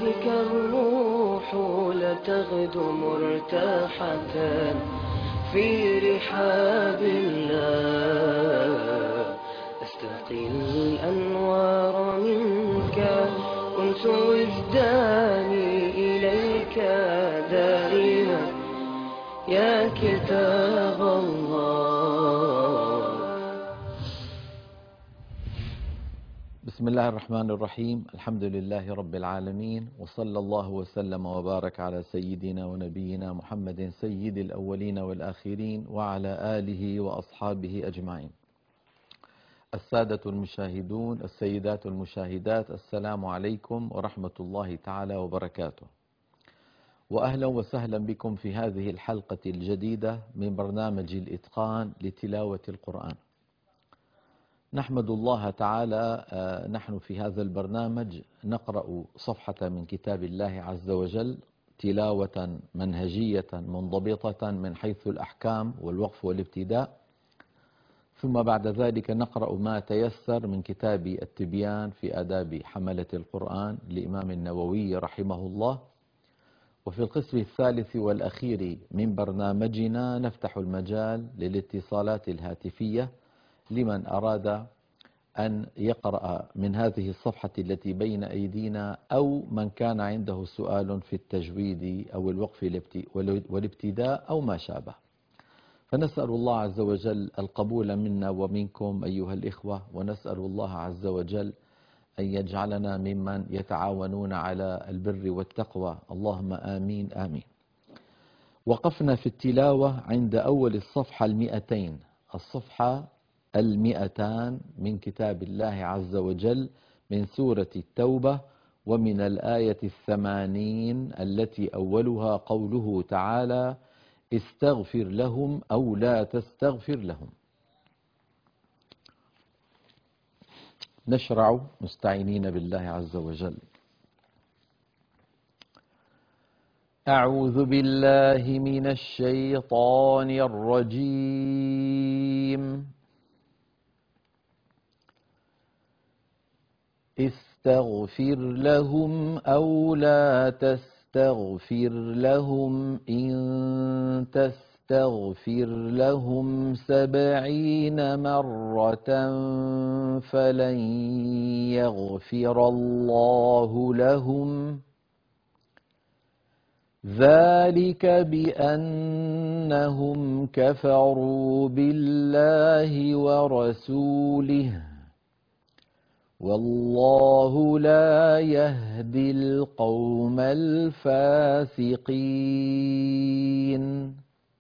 بك الروح لتغدو مرتاحة في رحاب الله. أستقي الأنوار منك، كنت وجداني إليك دائما يا كتاب الله. بسم الله الرحمن الرحيم. الحمد لله رب العالمين، وصلى الله وسلم وبارك على سيدنا ونبينا محمد سيد الأولين والآخرين وعلى آله وأصحابه أجمعين. السادة المشاهدون، السيدات المشاهدات، السلام عليكم ورحمة الله تعالى وبركاته، وأهلا وسهلا بكم في هذه الحلقة الجديدة من برنامج الإتقان لتلاوة القرآن. نحمد الله تعالى، نحن في هذا البرنامج نقرأ صفحة من كتاب الله عز وجل تلاوة منهجية منضبطة من حيث الأحكام والوقف والابتداء، ثم بعد ذلك نقرأ ما تيسر من كتاب التبيان في آداب حملة القرآن لإمام النووي رحمه الله. وفي القسم الثالث والأخير من برنامجنا نفتح المجال للاتصالات الهاتفية لمن أراد أن يقرأ من هذه الصفحة التي بين أيدينا، أو من كان عنده سؤال في التجويد أو الوقف والابتداء أو ما شابه. فنسأل الله عز وجل القبول منا ومنكم أيها الإخوة، ونسأل الله عز وجل أن يجعلنا ممن يتعاونون على البر والتقوى، اللهم آمين آمين. وقفنا في التلاوة عند أول الصفحة 200، الصفحة 200 من كتاب الله عز وجل من سورة التوبة، ومن الآية 80 التي أولها قوله تعالى: استغفر لهم أو لا تستغفر لهم. نشرع مستعينين بالله عز وجل. أعوذ بالله من الشيطان الرجيم. استغفر لهم أو لا تستغفر لهم، إن تستغفر لهم 70 مرة فلن يغفر الله لهم، ذلك بأنهم كفروا بالله ورسوله، والله لا يهدي القوم الفاسقين.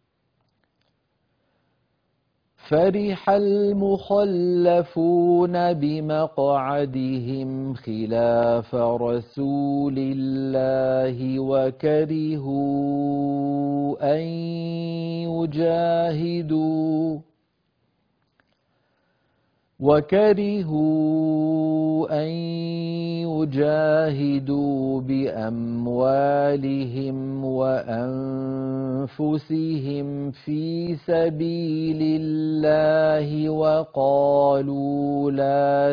فرح المخلفون بمقعدهم خلاف رسول الله، وكرهوا أن يجاهدوا بأموالهم وأنفسهم في سبيل الله، وقالوا لا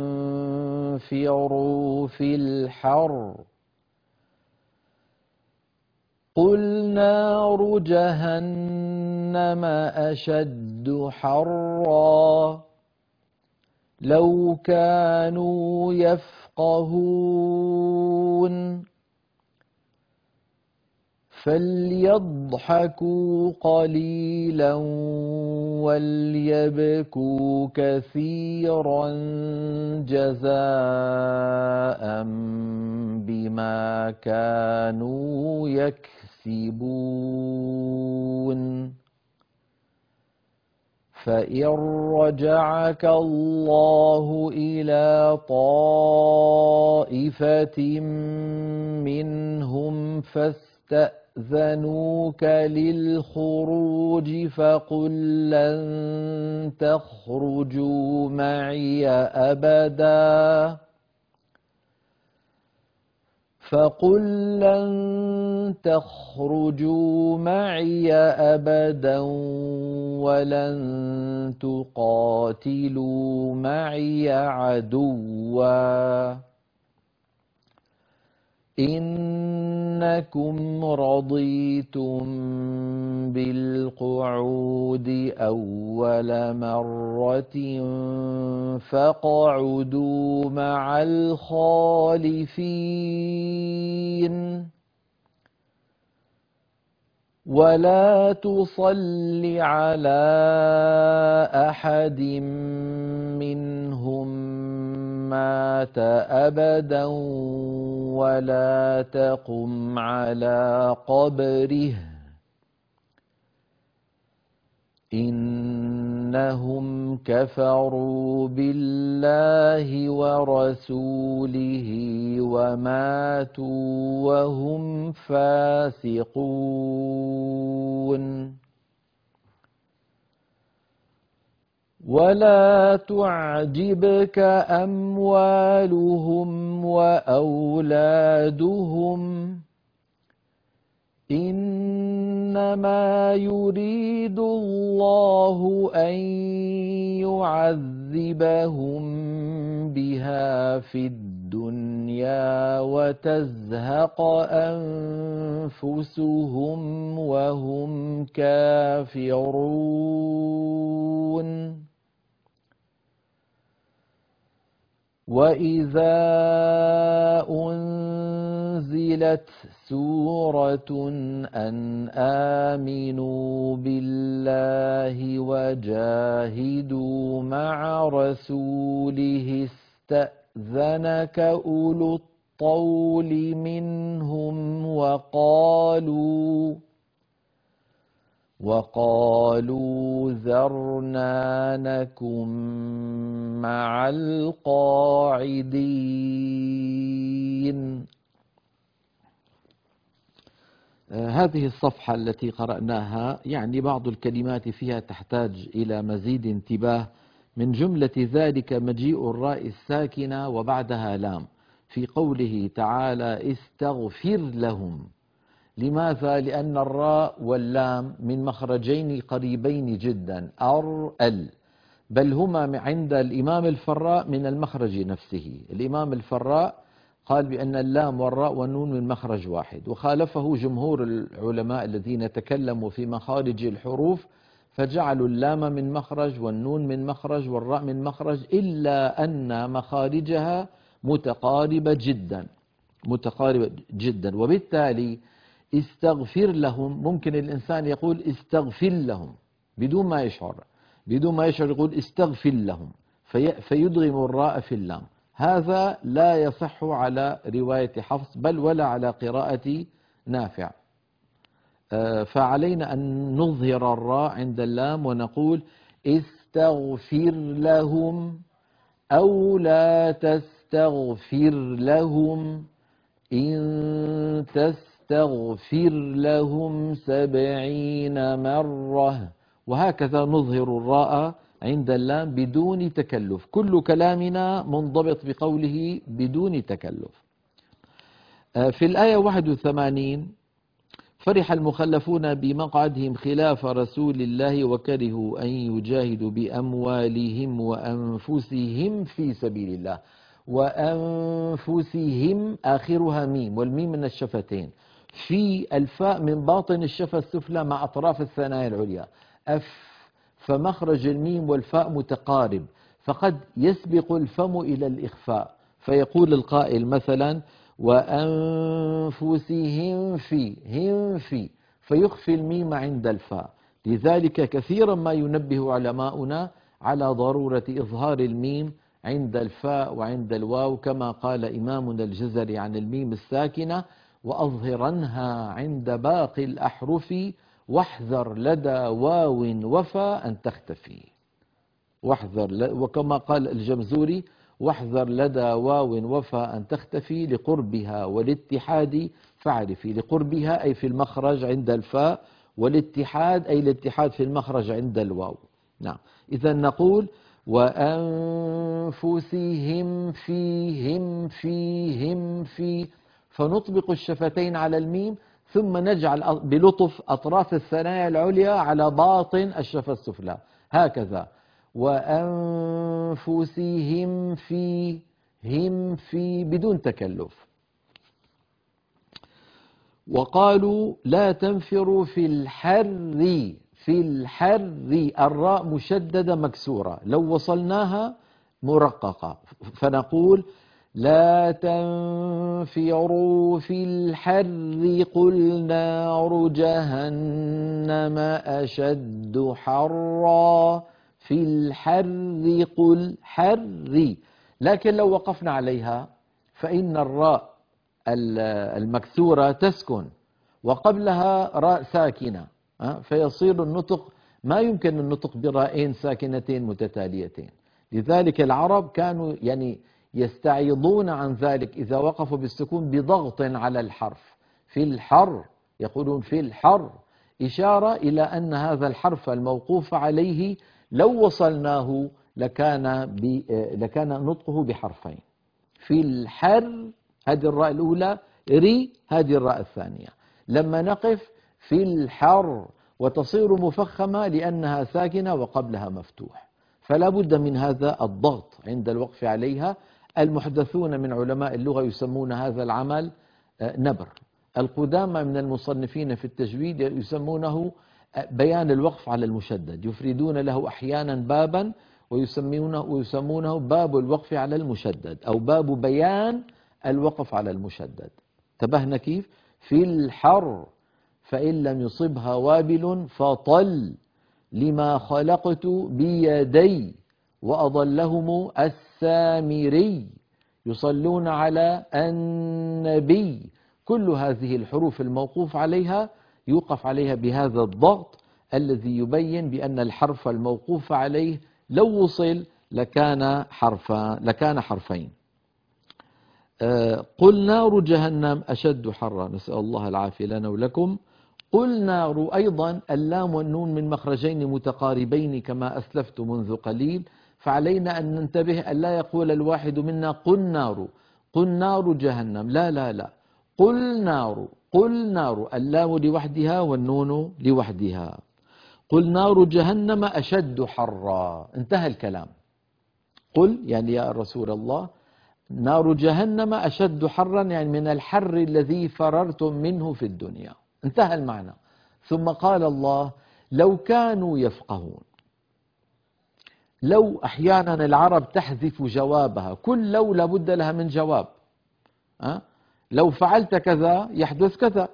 تنفروا في الحر، قل نار جهنم أشد حرا، لو كانوا يفقهون، فليضحكوا قليلا وليبكوا كثيرا جزاء بما كانوا يكسبون. فإن رجعك الله إلى طائفة منهم فاستأذنوك للخروج فقل لن تخرجوا معي أبدا، فقل لن تخرجوا معي أبدا ولن تقاتلوا معي عدوا، إنكم رضيتم بالقعود أول مرة فاقعدوا مع الخالفين ولا تصل على أحد منهم مات أبدا ولا تقم على قبره إنهم كفروا بالله ورسوله وماتوا وهم فاسقون ولا تعجبك أموالهم وأولادهم إنما يريد الله أن يعذبهم بها في الدنيا وتزهق أنفسهم وهم كافرون وإذا أنزلت سورة أن آمنوا بالله وجاهدوا مع رسوله استأذنك أولو الطول منهم وقالوا ذرنا نكن مع القاعدين. هذه الصفحة التي قرأناها يعني بعض الكلمات فيها تحتاج إلى مزيد انتباه. من جملة ذلك مجيء الراء الساكنة وبعدها لام في قوله تعالى استغفر لهم. لماذا؟ لأن الراء واللام من مخرجين قريبين جدا ال، بل هما عند الإمام الفراء من المخرج نفسه. الإمام الفراء قال بأن اللام والراء والنون من مخرج واحد، وخالفه جمهور العلماء الذين تكلموا في مخارج الحروف فجعلوا اللام من مخرج والنون من مخرج والراء من مخرج، إلا أن مخارجها متقاربة جدا. وبالتالي استغفر لهم ممكن الإنسان يقول استغفر لهم بدون ما يشعر يقول استغفر لهم فيدغم الراء في اللام. هذا لا يصح على رواية حفص بل ولا على قراءة نافع. فعلينا أن نظهر الراء عند اللام ونقول استغفر لهم أو لا تستغفر لهم إن تستغفر لهم 70 مرة، وهكذا نظهر الراء عند اللام بدون تكلف. كل كلامنا منضبط بقوله بدون تكلف. في الآية 81 فرح المخلفون بمقعدهم خلاف رسول الله وكرهوا أن يجاهدوا بأموالهم وأنفسهم في سبيل الله. وأنفسهم آخرها ميم، والميم من الشفتين، في الفاء من باطن الشفة السفلى مع أطراف الثنايا العليا فمخرج الميم والفاء متقارب، فقد يسبق الفم إلى الإخفاء فيقول القائل مثلا وأنفسهم في فيخفي الميم عند الفاء. لذلك كثيرا ما ينبه علماؤنا على ضرورة إظهار الميم عند الفاء وعند الواو، كما قال إمامنا الجزري عن الميم الساكنة وأظهرنها عند باقي الأحرف واحذر لدى واو وفاء أن تختفي. وكما قال الجمزوري واحذر لدى واو وفاء أن تختفي لقربها والاتحاد فاعرفي. لقربها أي في المخرج عند الفاء، والاتحاد أي الاتحاد في المخرج عند الواو. نعم، إذا نقول وأنفسهم فيهم في، فنطبق الشفتين على الميم ثم نجعل بلطف أطراف الثنايا العليا على باطن الشفة السفلى هكذا. وأنفسهم في بدون تكلف. وقالوا لا تنفروا في الحر. في الحر الراء مشددة مكسورة، لو وصلناها مرققة فنقول لا تنفروا في الحر قل نار جهنم أشد حرا. في الحر قل حر. لكن لو وقفنا عليها فإن الراء المكسورة تسكن وقبلها راء ساكنة، فيصير النطق ما يمكن النطق برائين ساكنتين متتاليتين. لذلك العرب كانوا يعني يستعيضون عن ذلك إذا وقفوا بالسكون بضغط على الحرف. في الحر يقولون في الحر، إشارة إلى أن هذا الحرف الموقوف عليه لو وصلناه لكان نطقه بحرفين. في الحر هذه الراء الأولى، ري هذه الراء الثانية. لما نقف في الحر وتصير مفخمة لأنها ساكنة وقبلها مفتوح، فلا بد من هذا الضغط عند الوقف عليها. المحدثون من علماء اللغة يسمون هذا العمل نبر. القدامى من المصنفين في التجويد يسمونه بيان الوقف على المشدد، يفردون له أحيانا بابا ويسمونه باب الوقف على المشدد أو باب بيان الوقف على المشدد. انتبهنا كيف؟ في الحر فإن لم يصبها وابل فطل لما خلقت بيدي وأضلهم السامري يصلون على النبي. كل هذه الحروف الموقوف عليها يوقف عليها بهذا الضغط الذي يبين بأن الحرف الموقوف عليه لو وصل لكان حرفين. قل نار جهنم أشد حرا، نسأل الله العافية لنا ولكم. قل نار أيضا اللام والنون من مخرجين متقاربين كما أسلفت منذ قليل، فعلينا أن ننتبه أن لا يقول الواحد منا قل نار، قل نار جهنم، لا لا لا، قل نار، قل نار، اللام لوحدها والنون لوحدها. قل نار جهنم أشد حرا، انتهى الكلام. قل يعني يا رسول الله نار جهنم أشد حرا، يعني من الحر الذي فررتم منه في الدنيا، انتهى المعنى. ثم قال الله لو كانوا يفقهون. لو أحيانا العرب تحذف جوابها، كل لو لابد لها من جواب. لو فعلت كذا يحدث كذا.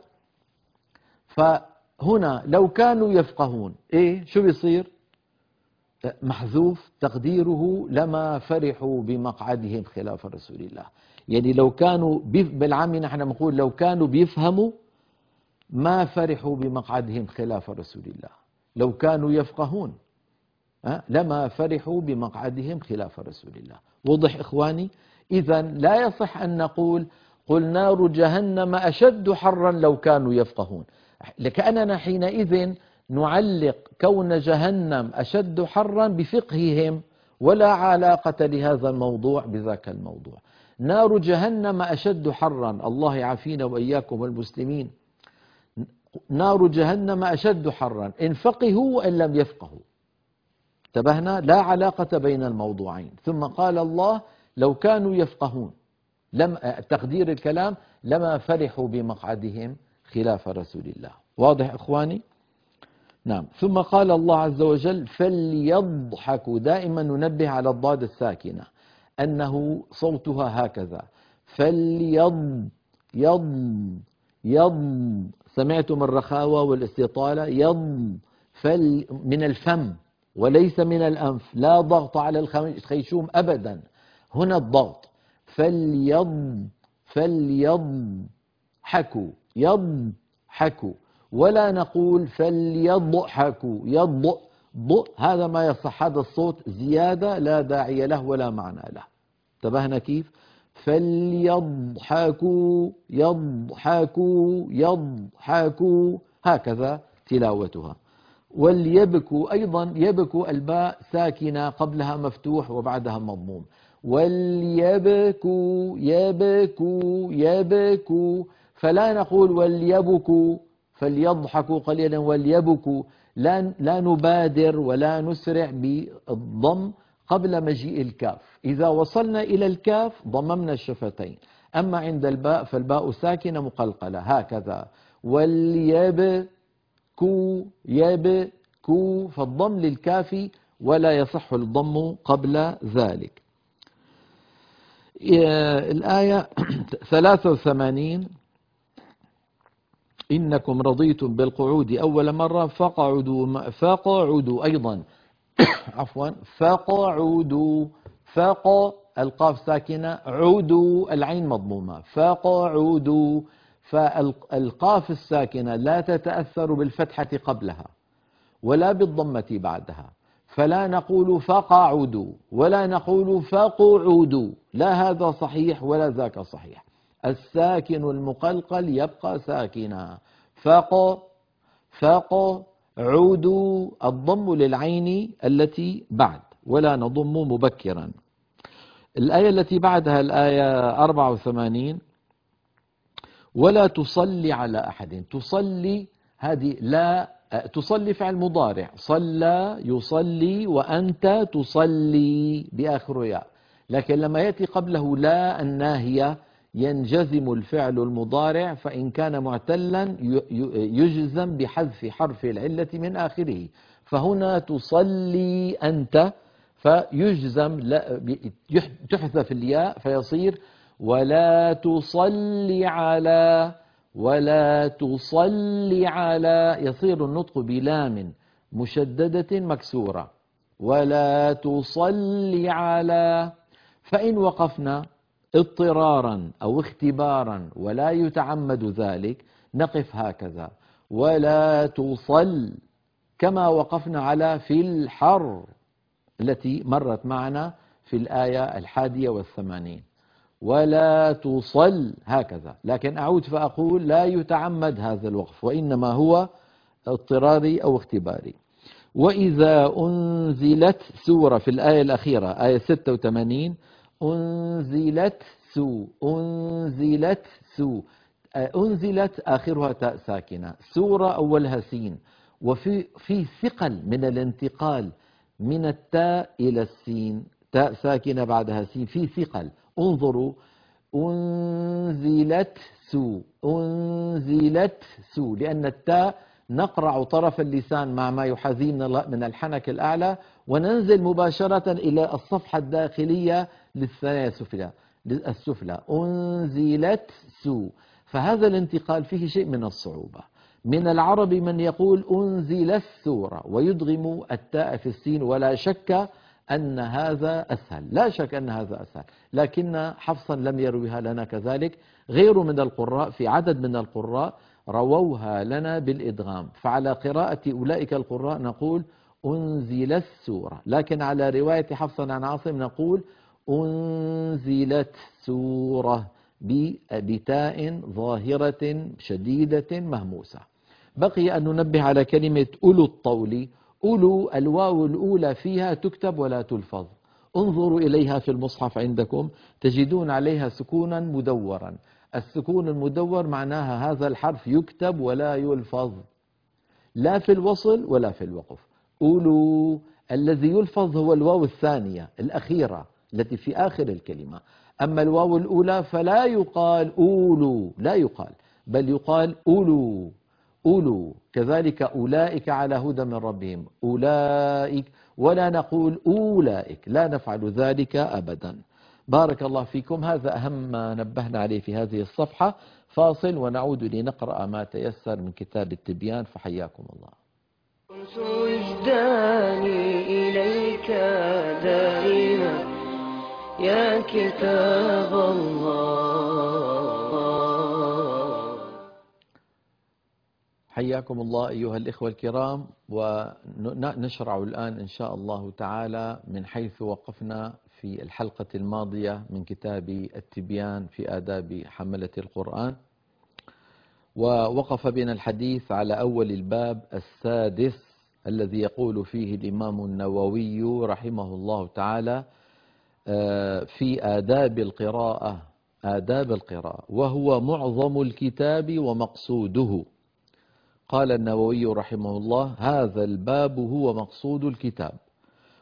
فهنا لو كانوا يفقهون إيه شو بيصير؟ محذوف تقديره لما فرحوا بمقعدهم خلاف رسول الله. يعني لو كانوا بالعامي نحن نقول لو كانوا بيفهموا ما فرحوا بمقعدهم خلاف رسول الله. لو كانوا يفقهون لما فرحوا بمقعدهم خلاف رسول الله. وضح إخواني؟ إذا لا يصح أن نقول قل نار جهنم أشد حرا لو كانوا يفقهون، لكأننا حينئذ نعلق كون جهنم أشد حرا بفقههم، ولا علاقة لهذا الموضوع بذاك الموضوع. نار جهنم أشد حرا، الله يعافينا وإياكم والمسلمين. نار جهنم أشد حرا إن فقهوا وإن لم يفقهوا. انتبهنا؟ لا علاقة بين الموضوعين. ثم قال الله لو كانوا يفقهون، تقدير الكلام لما فرحوا بمقعدهم خلاف رسول الله. واضح إخواني؟ نعم. ثم قال الله عز وجل فليضحكوا. دائما ننبه على الضاد الساكنة أنه صوتها هكذا، يض. سمعتم الرخاوة والاستطالة؟ يض من الفم وليس من الأنف، لا ضغط على الخيشوم أبدا، هنا الضغط. فليضحكوا، يضحكوا، ولا نقول فليضحكوا، هذا ما يصح، هذا الصوت زيادة لا داعي له ولا معنى له. انتبهنا كيف؟ فليضحكوا، يضحكوا، هكذا تلاوتها. وليبكوا أيضا، يبكوا الباء ساكنة قبلها مفتوح وبعدها مضموم. وليبكوا، يبكوا، فلا نقول وليبكوا فليضحكوا قليلا وليبكوا، لا نبادر ولا نسرع بالضم قبل مجيء الكاف. إذا وصلنا إلى الكاف ضممنا الشفتين، أما عند الباء فالباء ساكنة مقلقلة هكذا، وليبكوا يبكوا، فالضم للكاف ولا يصح الضم قبل ذلك. الآية 83: إنكم رضيتم بالقعود أول مرة فقعدوا أيضا عفوا فقعدوا، القاف ساكنة، عودوا العين مضمومة، فقعدوا، فالقاف الساكنة لا تتأثر بالفتحة قبلها ولا بالضمة بعدها، فلا نقول فقعدوا ولا نقول فقعدوا، لا هذا صحيح ولا ذاك صحيح. الساكن المقلقل يبقى ساكنا، عودوا، الضم للعين التي بعد، ولا نضم مبكرا. الآية التي بعدها الآية 84: ولا تصلي على أحد. تصلي هذه لا، تصلي فعل مضارع، صلى يصلي وأنت تصلي بآخر ياء، لكن لما يأتي قبله لا الناهية ينجزم الفعل المضارع، فإن كان معتلا يجزم بحذف حرف العلة من آخره، فهنا تصلي أنت فيجزم تحذف الياء فيصير ولا تصلي على، ولا تصلي على، يصير النطق بلام مشددة مكسورة، ولا تصلي على. فإن وقفنا اضطرارا أو اختبارا ولا يتعمد ذلك نقف هكذا، ولا تصل، كما وقفنا على في الحر التي مرت معنا في الآية 81، ولا تصل هكذا. لكن أعود فأقول لا يتعمد هذا الوقف، وإنما هو اضطراري أو اختباري. وإذا أنزلت سورة في الآية الأخيرة آية 86: أنزلت أنزلت آخرها تاء ساكنة، سورة أولها سين، وفي ثقل من الانتقال من التاء إلى السين، تاء ساكنة بعدها سين، في ثقل. انظروا: أنزلت لأن التاء نقرع طرف اللسان مع ما يحاذيه من الحنك الأعلى، وننزل مباشرة إلى الصفحة الداخلية للثنايا السفلى. أنزلت فهذا الانتقال فيه شيء من الصعوبة. من العرب من يقول أنزل السورة ويدغم التاء في السين، ولا شك أن هذا أسهل، لا شك أن هذا أسهل، لكن حفصا لم يرويها لنا كذلك. غير من القراء، في عدد من القراء رووها لنا بالإدغام، فعلى قراءة أولئك القراء نقول أنزل السورة، لكن على رواية حفص عن عاصم نقول أنزلت سورة بتاء ظاهرة شديدة مهموسة. بقي أن ننبه على كلمة أولو الطول. أولو الواو الأولى فيها تكتب ولا تلفظ، انظروا إليها في المصحف عندكم تجدون عليها سكونا مدورا، السكون المدور معناها هذا الحرف يكتب ولا يلفظ، لا في الوصل ولا في الوقف. أولو، الذي يلفظ هو الواو الثانية الأخيرة التي في آخر الكلمة، أما الواو الأولى فلا يقال أولو، لا يقال، بل يقال أولو. كذلك أولئك على هدى من ربهم، أولئك، ولا نقول أولئك، لا نفعل ذلك أبدا. بارك الله فيكم، هذا أهم ما نبهنا عليه في هذه الصفحة. فاصل ونعود لنقرأ ما تيسر من كتاب التبيان، فحياكم الله. كنت وجداني إليك دائما يا كتاب الله. حياكم الله أيها الإخوة الكرام، ونشرع الآن إن شاء الله تعالى من حيث وقفنا في الحلقة الماضية من كتاب التبيان في آداب حملة القرآن، ووقف بنا الحديث على أول الباب السادس الذي يقول فيه الإمام النووي رحمه الله تعالى في آداب القراءة، وهو معظم الكتاب ومقصوده. قال النووي رحمه الله: هذا الباب هو مقصود الكتاب،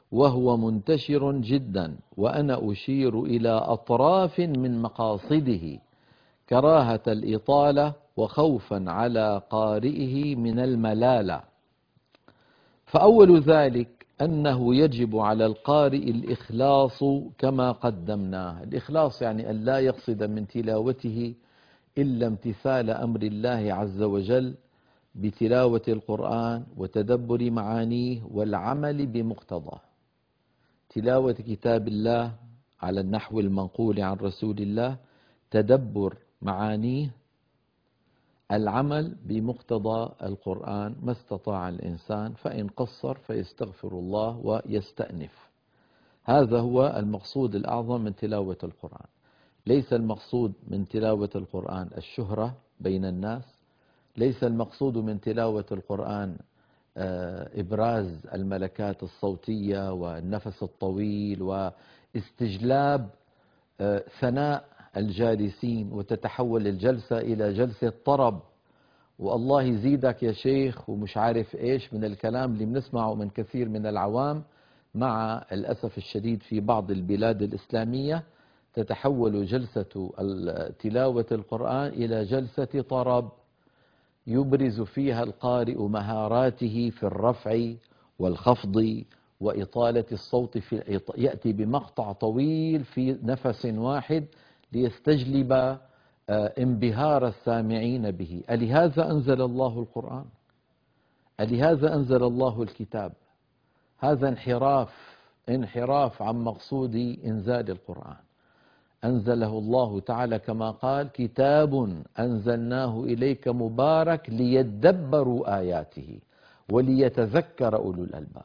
وهو منتشر جدا، وأنا أشير إلى أطراف من مقاصده كراهة الإطالة وخوفا على قارئه من الملالة. فأول ذلك أنه يجب على القارئ الإخلاص كما قدمناه. الإخلاص يعني أن لا يقصد من تلاوته إلا امتثال أمر الله عز وجل بتلاوة القرآن وتدبر معانيه والعمل بمقتضاه. تلاوة كتاب الله على النحو المنقول عن رسول الله، تدبر معانيه، العمل بمقتضى القرآن ما استطاع الإنسان، فإن قصر فيستغفر الله ويستأنف. هذا هو المقصود الأعظم من تلاوة القرآن. ليس المقصود من تلاوة القرآن الشهرة بين الناس، ليس المقصود من تلاوة القرآن إبراز الملكات الصوتية والنفس الطويل واستجلاب ثناء الجالسين، وتتحول الجلسة إلى جلسة طرب، والله يزيدك يا شيخ ومش عارف إيش من الكلام اللي بنسمعه من كثير من العوام. مع الأسف الشديد في بعض البلاد الإسلامية تتحول جلسة تلاوة القرآن إلى جلسة طرب، يبرز فيها القارئ مهاراته في الرفع والخفض وإطالة الصوت، يأتي بمقطع طويل في نفس واحد ليستجلب انبهار السامعين به. ألهذا أنزل الله القرآن؟ ألهذا أنزل الله الكتاب؟ هذا انحراف عن مقصود إنزال القرآن. أنزله الله تعالى كما قال: كتاب أنزلناه إليك مبارك ليدبروا آياته وليتذكر أولو الألباب.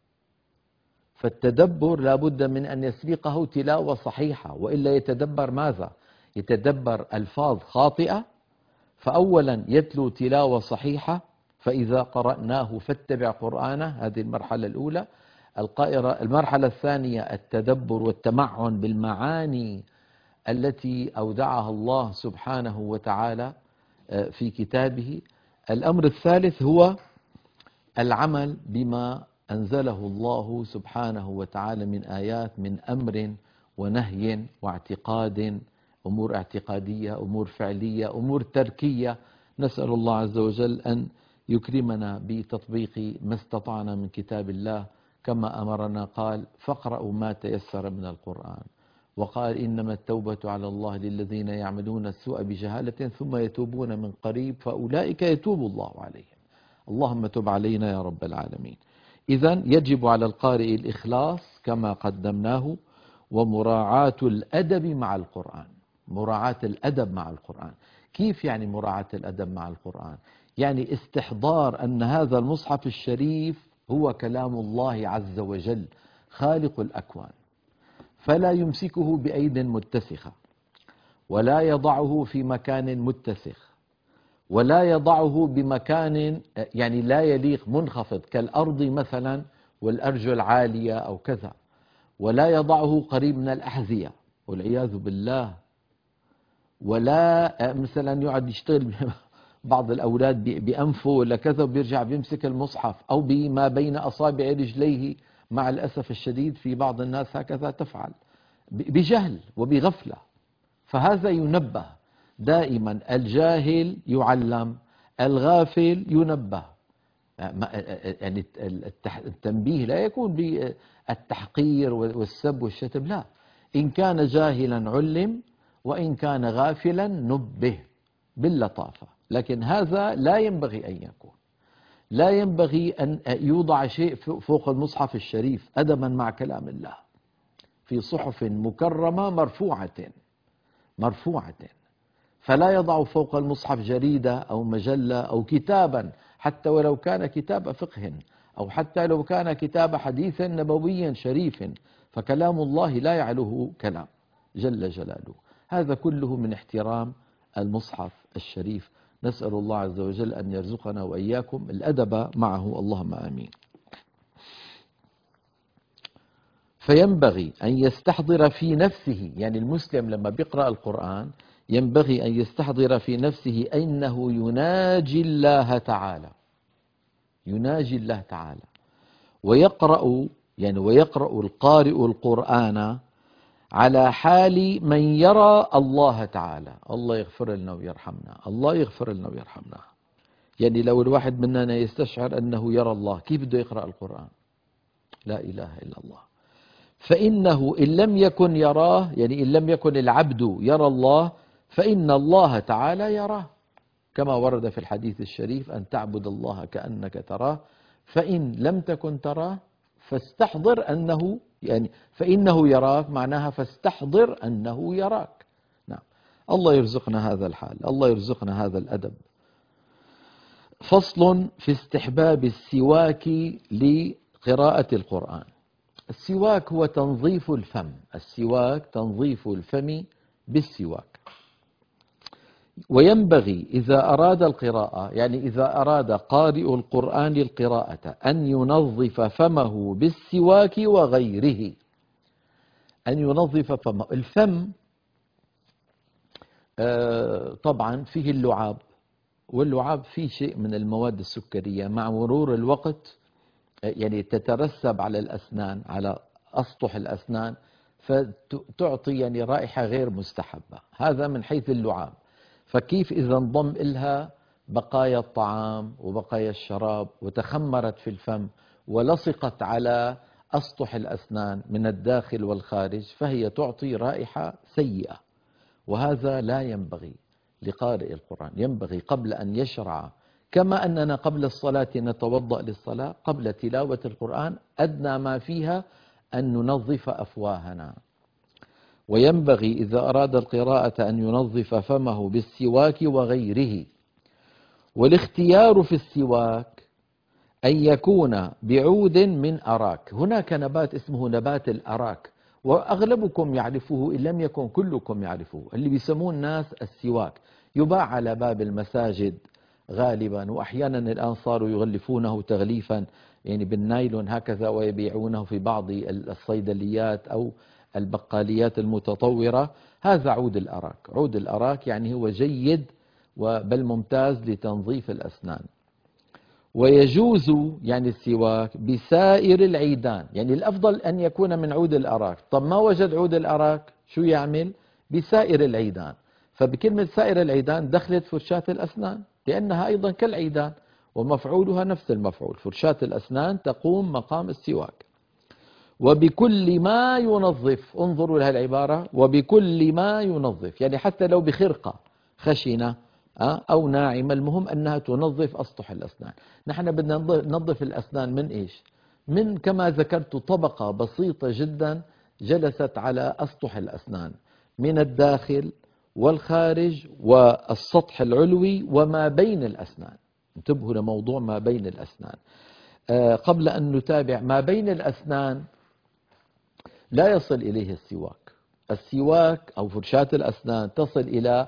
فالتدبر لا بد من أن يسبقه تلاوة صحيحة، وإلا يتدبر ماذا؟ يتدبر ألفاظ خاطئة. فأولا يتلو تلاوة صحيحة، فإذا قرأناه فاتبع قرآنه، هذه المرحلة الأولى. المرحلة الثانية التدبر والتمعن بالمعاني التي أودعها الله سبحانه وتعالى في كتابه. الأمر الثالث هو العمل بما أنزله الله سبحانه وتعالى من آيات، من أمر ونهي واعتقاد، أمور اعتقادية، أمور فعلية، أمور تركية. نسأل الله عز وجل أن يكرمنا بتطبيق ما استطعنا من كتاب الله، كما أمرنا قال: فاقرأوا ما تيسر من القرآن، وقال: إنما التوبة على الله للذين يعملون السوء بجهالة ثم يتوبون من قريب فأولئك يتوب الله عليهم. اللهم تب علينا يا رب العالمين. إذن يجب على القارئ الإخلاص كما قدمناه، ومراعاة الأدب مع القرآن. مراعاة الأدب مع القرآن. كيف يعني مراعاة الأدب مع القرآن؟ يعني استحضار أن هذا المصحف الشريف هو كلام الله عز وجل خالق الأكوان، فلا يمسكه بأيد متسخة، ولا يضعه في مكان متسخ، ولا يضعه بمكان يعني لا يليق، منخفض كالأرض مثلا والأرجل عالية أو كذا، ولا يضعه قريب من الأحذية والعياذ بالله، ولا مثلا يقعد يشتغل بعض الأولاد بأنفه ولا كذا وبيرجع بيمسك المصحف، أو بما بين أصابع رجليه. مع الأسف الشديد في بعض الناس هكذا تفعل بجهل وبغفلة. فهذا ينبه دائما، الجاهل يعلم، الغافل ينبه. يعني التنبيه لا يكون بالتحقير والسب والشتم، لا. إن كان جاهلا علم، وإن كان غافلا نبه باللطافة. لكن هذا لا ينبغي أن يكون. لا ينبغي أن يوضع شيء فوق المصحف الشريف أدبا مع كلام الله في صحف مكرمة مرفوعة، فلا يضع فوق المصحف جريدة أو مجلة أو كتابا، حتى ولو كان كتاب فقه، أو حتى لو كان كتاب حديث نبوي شريف، فكلام الله لا يعلوه كلام جل جلاله. هذا كله من احترام المصحف الشريف. نسأل الله عز وجل أن يرزقنا وإياكم الأدب معه، اللهم آمين. فينبغي أن يستحضر في نفسه، يعني المسلم لما بيقرأ القرآن ينبغي أن يستحضر في نفسه أنه يناجي الله تعالى، ويقرأ يعني ويقرأ القارئ القرآن على حال من يرى الله تعالى. الله يغفر لنا ويرحمنا، الله يغفر لنا ويرحمنا. يعني لو الواحد مننا يستشعر أنه يرى الله، كيف بده يقرأ القرآن؟ لا إله إلا الله. فإنه إن لم يكن يراه، يعني إن لم يكن العبد يرى الله، فإن الله تعالى يراه، كما ورد في الحديث الشريف: أن تعبد الله كأنك تراه، فإن لم تكن تراه فاستحضر أنه، يعني فإنه يراك معناها فاستحضر أنه يراك. نعم. الله يرزقنا هذا الحال، الله يرزقنا هذا الأدب. فصل في استحباب السواك لقراءة القرآن. السواك هو تنظيف الفم، السواك تنظيف الفم بالسواك. وينبغي إذا أراد القراءة، يعني إذا أراد قارئ القرآن القراءة، أن ينظف فمه بالسواك وغيره. أن ينظف فمه. الفم طبعا فيه اللعاب، واللعاب فيه شيء من المواد السكرية، مع مرور الوقت يعني تترسب على الأسنان، على أسطح الأسنان، فتعطي يعني رائحة غير مستحبة. هذا من حيث اللعاب. فكيف إذا انضم إلها بقايا الطعام وبقايا الشراب وتخمرت في الفم ولصقت على أسطح الأسنان من الداخل والخارج، فهي تعطي رائحة سيئة، وهذا لا ينبغي لقارئ القرآن. ينبغي قبل أن يشرع، كما أننا قبل الصلاة نتوضأ للصلاة، قبل تلاوة القرآن أدنى ما فيها أن ننظف أفواهنا. وينبغي إذا أراد القراءة أن ينظف فمه بالسواك وغيره. والاختيار في السواك أن يكون بعود من أراك. هناك نبات اسمه نبات الأراك، وأغلبكم يعرفه إن لم يكن كلكم يعرفه، اللي بيسموه الناس السواك. يباع على باب المساجد غالبا، وأحيانا الآن صاروا يغلفونه تغليفا يعني بالنايلون هكذا، ويبيعونه في بعض الصيدليات أو البقاليات المتطورة. هذا عود الأراك. عود الأراك يعني هو جيد بل ممتاز لتنظيف الأسنان. ويجوز يعني السواك بسائر العيدان، يعني الأفضل أن يكون من عود الأراك. طب ما وجد عود الأراك شو يعمل؟ بسائر العيدان. فبكلمة سائر العيدان دخلت فرشاة الأسنان، لأنها أيضا كالعيدان ومفعولها نفس المفعول. فرشاة الأسنان تقوم مقام السواك. وبكل ما ينظف، انظروا لها العبارة، وبكل ما ينظف، يعني حتى لو بخرقة خشنة أو ناعمة، المهم أنها تنظف أسطح الأسنان. نحن بدنا ننظف الأسنان من إيش؟ من كما ذكرت طبقة بسيطة جدا جلست على أسطح الأسنان، من الداخل والخارج والسطح العلوي وما بين الأسنان. انتبهوا لموضوع ما بين الأسنان. قبل أن نتابع ما بين الأسنان، لا يصل إليه السواك. السواك أو فرشاة الأسنان تصل إلى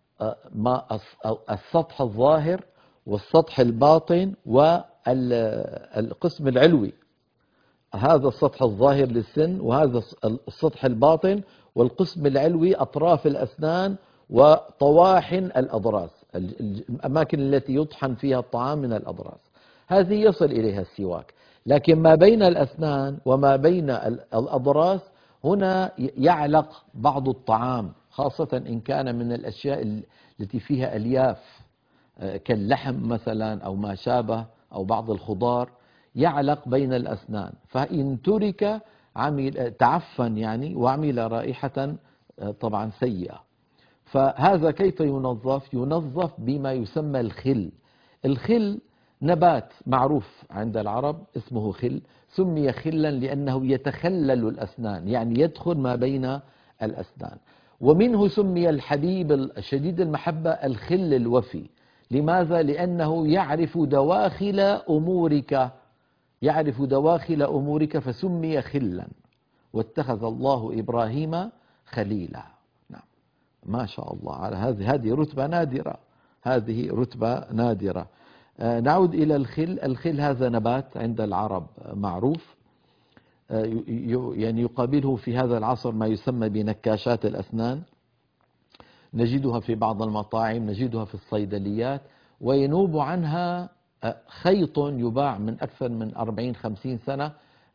السطح الظاهر والسطح الباطن والقسم العلوي. هذا السطح الظاهر للسن، وهذا السطح الباطن والقسم العلوي، أطراف الأسنان وطواحن الأضراس، الأماكن التي يطحن فيها الطعام من الأضراس، هذه يصل إليها السواك. لكن ما بين الأسنان وما بين الأضراس هنا يعلق بعض الطعام، خاصة إن كان من الأشياء التي فيها ألياف كاللحم مثلا أو ما شابه أو بعض الخضار، يعلق بين الأسنان. فإن ترك تعفن يعني وعمل رائحة طبعا سيئة. فهذا كيف ينظف؟ ينظف بما يسمى الخل. الخل نبات معروف عند العرب اسمه خل، سمي خلا لأنه يتخلل الأسنان، يعني يدخل ما بين الأسنان. ومنه سمي الحبيب الشديد المحبة الخل الوفي. لماذا؟ لأنه يعرف دواخل أمورك، يعرف دواخل أمورك، فسمي خلا. واتخذ الله إبراهيم خليلا. نعم، ما شاء الله، على هذه رتبة نادرة، هذه رتبة نادرة. نعود إلى الخل. الخل هذا نبات عند العرب معروف، يعني يقابله في هذا العصر ما يسمى بنكاشات الأسنان، نجدها في بعض المطاعم، نجدها في الصيدليات، وينوب عنها خيط يباع من أكثر من 40-50 سنة،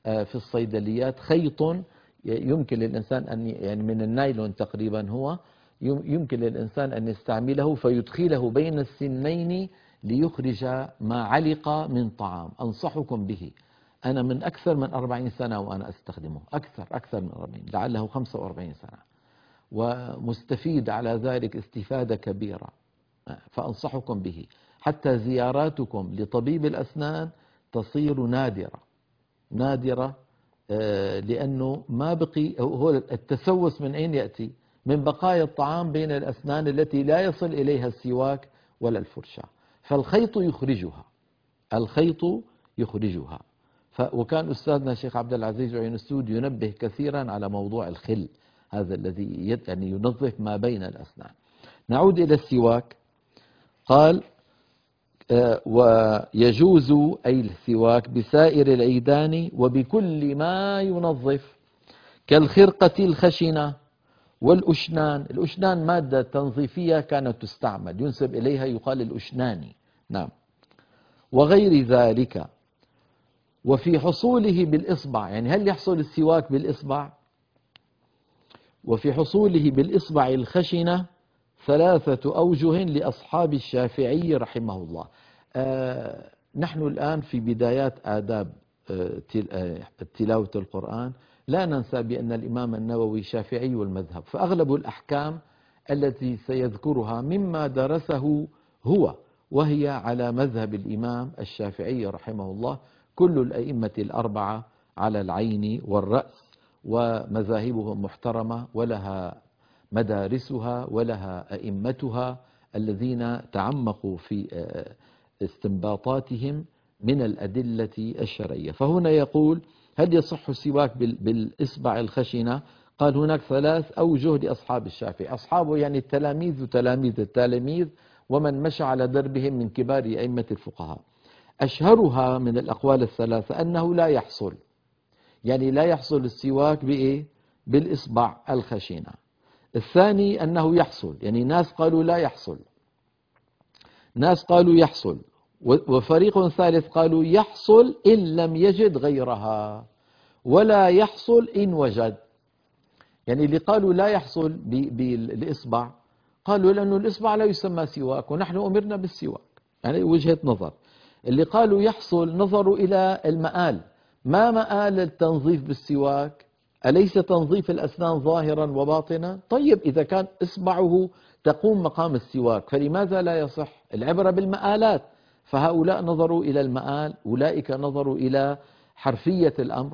في الصيدليات خيط يمكن للإنسان أن يعني من النايلون تقريبا هو يمكن للإنسان أن يستعمله فيدخله بين السنين ليخرج ما علق من طعام. أنصحكم به، أنا من أكثر من 40 سنة وأنا أستخدمه، أكثر من 40 لعله 45 سنة، ومستفيد على ذلك استفادة كبيرة، فأنصحكم به حتى زياراتكم لطبيب الأسنان تصير نادرة لأنه ما بقي. هو التسوس من أين يأتي؟ من بقايا الطعام بين الأسنان التي لا يصل إليها السواك ولا الفرشاة، فالخيط يخرجها. وكان أستاذنا الشيخ عبد العزيز عين السود ينبه كثيرا على موضوع الخل هذا الذي يعني ينظف ما بين الأسنان. نعود إلى السواك. قال ويجوز أي السواك بسائر العيدان وبكل ما ينظف كالخرقة الخشنة والأشنان. الأشنان مادة تنظيفية كانت تستعمل ينسب إليها يقال الأشناني، نعم، وغير ذلك. وفي حصوله بالإصبع، يعني هل يحصل السواك بالإصبع؟ وفي حصوله بالإصبع الخشنة 3 أوجه لأصحاب الشافعي رحمه الله. نحن الآن في بدايات آداب تلاوة القرآن، لا ننسى بأن الإمام النووي شافعي المذهب، فأغلب الأحكام التي سيذكرها مما درسه هو، وهي على مذهب الإمام الشافعي رحمه الله. كل الأئمة الأربعة على العين والرأس، ومذاهبهم محترمة ولها مدارسها ولها أئمتها الذين تعمقوا في استنباطاتهم من الأدلة الشرعية. فهنا يقول هل يصح السواك بالإصبع الخشنة؟ قال هناك 3 أوجه لأصحاب الشافعي، أصحابه يعني التلاميذ وتلاميذ التلاميذ ومن مشى على دربهم من كبار أئمة الفقهاء. أشهرها من الأقوال ال3 أنه لا يحصل، يعني لا يحصل السواك بإيه؟ بالإصبع الخشنة. الثاني أنه يحصل، يعني ناس قالوا لا يحصل، ناس قالوا يحصل، وفريق ثالث قالوا يحصل إن لم يجد غيرها ولا يحصل إن وجد. يعني اللي قالوا لا يحصل بالإصبع قالوا لأنه الإصبع لا يسمى سواك ونحن أمرنا بالسواك، يعني وجهة نظر. اللي قالوا يحصل نظروا إلى المآل، ما مآل التنظيف بالسواك؟ أليس تنظيف الأسنان ظاهرا وباطنا؟ طيب إذا كان إصبعه تقوم مقام السواك فلماذا لا يصح؟ العبرة بالمآلات. فهؤلاء نظروا إلى المآل، أولئك نظروا إلى حرفية الأمر.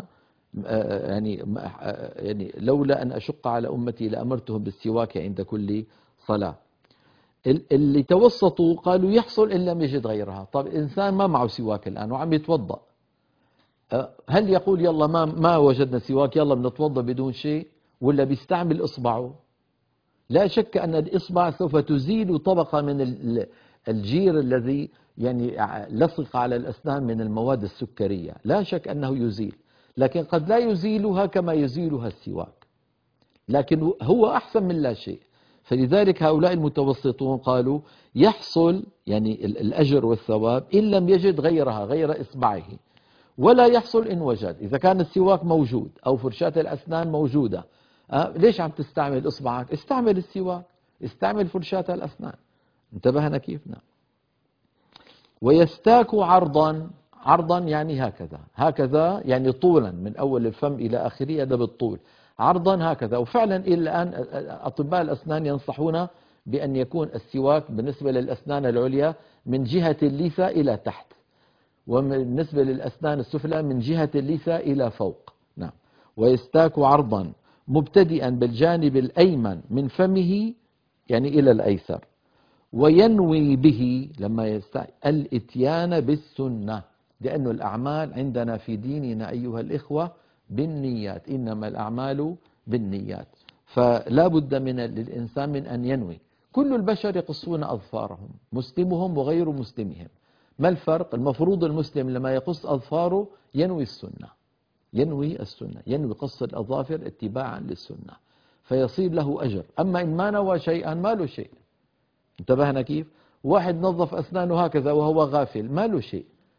يعني لولا أن أشق على أمتي لأمرتهم بالسواك عند كل صلاة. اللي توسطوا قالوا يحصل إن لم يجد غيرها. طب إنسان ما معه سواك الآن وعم يتوضأ، هل يقول يلا ما وجدنا سواك يلا بنتوضأ بدون شيء، ولا بيستعمل إصبعه؟ لا شك أن الإصبع سوف تزيل طبقة من الجير الذي يعني لصق على الأسنان من المواد السكرية، لا شك أنه يزيل، لكن قد لا يزيلها كما يزيلها السواك، لكن هو أحسن من لا شيء. فلذلك هؤلاء المتوسطون قالوا يحصل يعني الأجر والثواب إن لم يجد غيرها غير إصبعه، ولا يحصل إن وجد. إذا كان السواك موجود أو فرشاة الأسنان موجودة، ليش عم تستعمل إصبعك؟ استعمل السواك، استعمل فرشاة الأسنان. انتبهنا كيف؟ نعم. ويستاك عرضا يعني هكذا يعني طولا من أول الفم إلى آخره، هذا بالطول، عرضا هكذا. وفعلا إلى الآن أطباء الأسنان ينصحون بأن يكون السواك بالنسبة للأسنان العليا من جهة اللثة إلى تحت، وبالنسبة للأسنان السفلى من جهة اللثة إلى فوق. نعم. ويستاك عرضا مبتدئا بالجانب الأيمن من فمه يعني إلى الأيسر، وينوي به لما الإتيان بالسنة، لأن الأعمال عندنا في ديننا أيها الإخوة بالنيات، إنما الأعمال بالنيات. فلا بد للإنسان من أن ينوي. كل البشر يقصون أظفارهم، مسلمهم وغير مسلمهم. ما الفرق؟ المفروض المسلم لما يقص أظفاره ينوي السنة، ينوي قص الأظافر اتباعا للسنة، فيصير له أجر. أما إن ما نوى شيئا ما له شيء. انتبهنا كيف؟ واحد نظف أسنانه هكذا وهو غافل ما له شيء،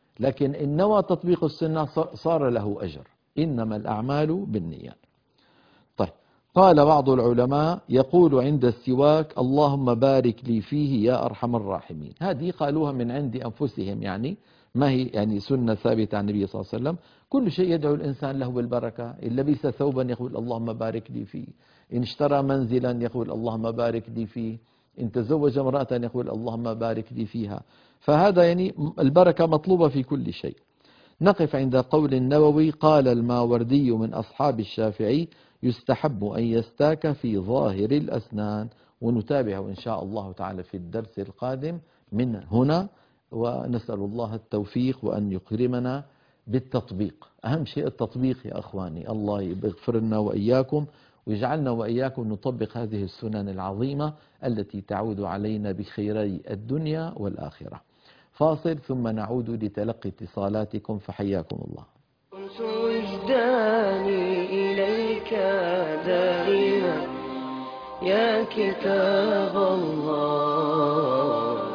لكن إن نوى تطبيق السنة صار له أجر. إنما الأعمال بالنيات. طيب، قال بعض العلماء يقول عند السواك: اللهم بارك لي فيه يا أرحم الراحمين. هذه قالوها من عند أنفسهم، يعني ما هي يعني سنة ثابتة عن النبي صلى الله عليه وسلم. كل شيء يدعو الإنسان له بالبركة. إن لبس ثوبا يقول اللهم بارك لي فيه، إن اشترى منزلا يقول اللهم بارك لي فيه، إن تزوج امرأة يقول اللهم بارك لي فيها. فهذا يعني البركة مطلوبة في كل شيء. نقف عند قول النووي: قال الماوردي من أصحاب الشافعي: يستحب أن يستاك في ظاهر الأسنان. ونتابعه إن شاء الله تعالى في الدرس القادم من هنا، ونسأل الله التوفيق وأن يكرمنا بالتطبيق. أهم شيء التطبيق يا أخواني. الله يغفر لنا وإياكم ويجعلنا وإياكم نطبق هذه السنن العظيمة التي تعود علينا بخيري الدنيا والآخرة. فاصل ثم نعود لتلقي اتصالاتكم، فحياكم الله. أنس وجداني إليك دائما يا كتاب الله.